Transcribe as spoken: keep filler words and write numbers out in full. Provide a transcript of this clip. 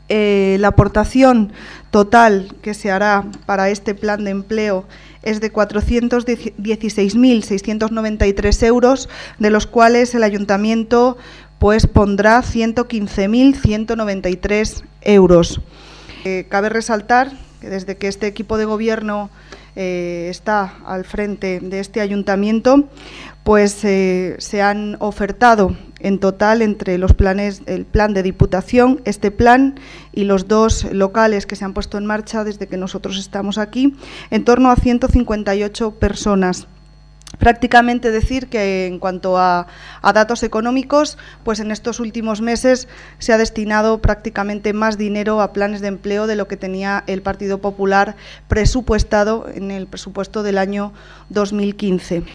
Eh, la aportación total que se hará para este plan de empleo es de cuatrocientos dieciséis mil seiscientos noventa y tres euros, de los cuales el Ayuntamiento pues pondrá ciento quince mil ciento noventa y tres euros. Eh, cabe resaltar que desde que este equipo de gobierno eh, está al frente de este ayuntamiento, pues eh, se han ofertado en total entre los planes, el plan de Diputación, este plan y los dos locales que se han puesto en marcha desde que nosotros estamos aquí, en torno a ciento cincuenta y ocho personas. Prácticamente decir que en cuanto a, a datos económicos, pues en estos últimos meses se ha destinado prácticamente más dinero a planes de empleo de lo que tenía el Partido Popular presupuestado en el presupuesto del año dos mil quince.